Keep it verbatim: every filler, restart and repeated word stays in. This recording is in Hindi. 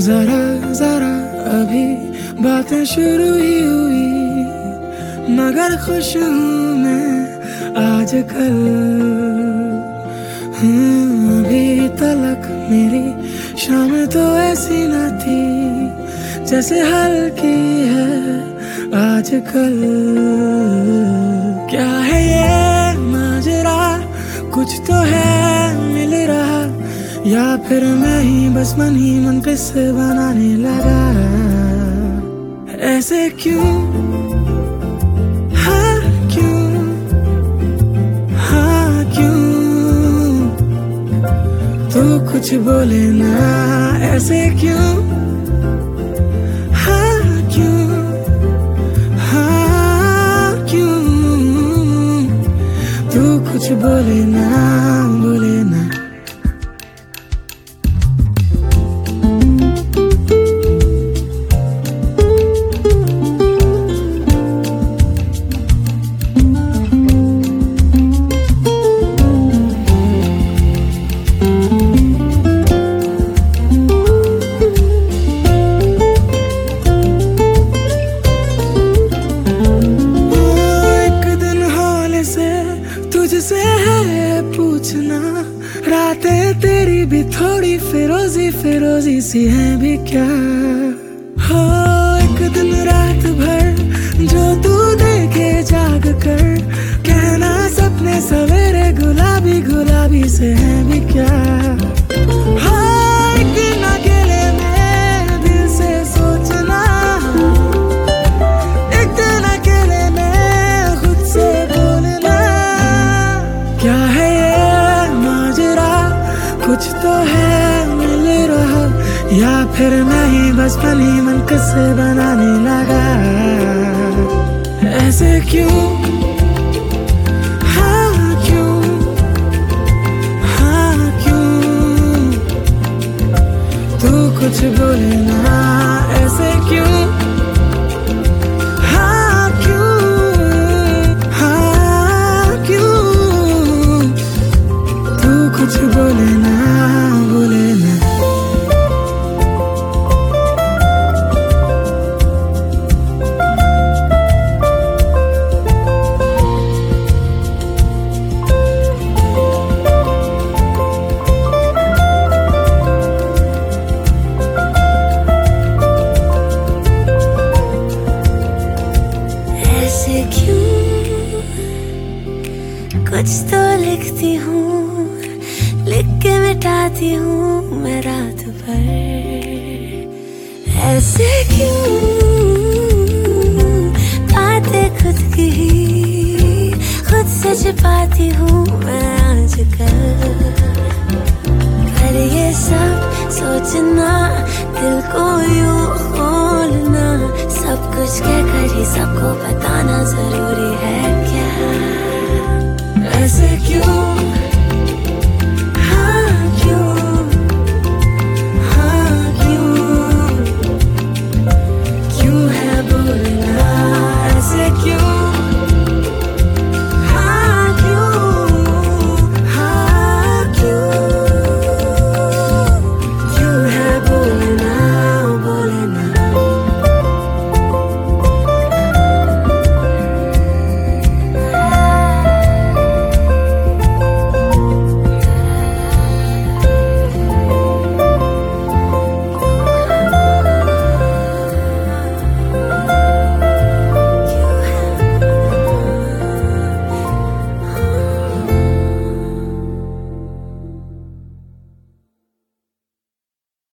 जरा जरा अभी बातें शुरू ही हुई, मगर खुश हूँ मैं आजकल। हम्म, अभी तलक मेरी शाम तो ऐसी न थी जैसे हल्की है आजकल। क्या है ये माजरा, कुछ तो है मिल रहा, या फिर मैं ही बस मन ही मन किस्से बनाने लगा। ऐसे क्यों, हाँ क्यों, हाँ क्यों, तू कुछ बोले ना, ऐसे क्यों, हाँ क्यों, हाँ क्यों, तू कुछ बोले ना, बोले ना। तुझसे है पूछना, रातें तेरी भी थोड़ी फिरोजी फिरोजी सी हैं भी क्या। हो एक दिन रात भर जो तू देखे जाग कर, कहना सपने सवेरे गुलाबी गुलाबी से हैं भी क्या। हो एक दिन अकेले में दिल से सोचना, एक दिन अकेले में खुद से बोलना। क्या है ये माजरा, कुछ तो है मिल रहा, या फिर मैं ही बस मन ही मन किस्से बनाने लगा। ऐसे क्यों, हाँ क्यों, हाँ क्यों, तू कुछ बोले ना, ऐसे क्यों, कुछ बोले ना, बोले ना। ऐसे क्यों, कुछ तो लिखती हूँ, लिख के मिटाती हूँ मैं रात भर। ऐसे क्यों बातें खुद की ही खुद से छिपाती हूँ मैं आजकल। पर ये सब सोचना, दिल को यूं खोलना, सब कुछ कहकर ही सबको बताना जरूरी है क्या। ऐसे क्यों,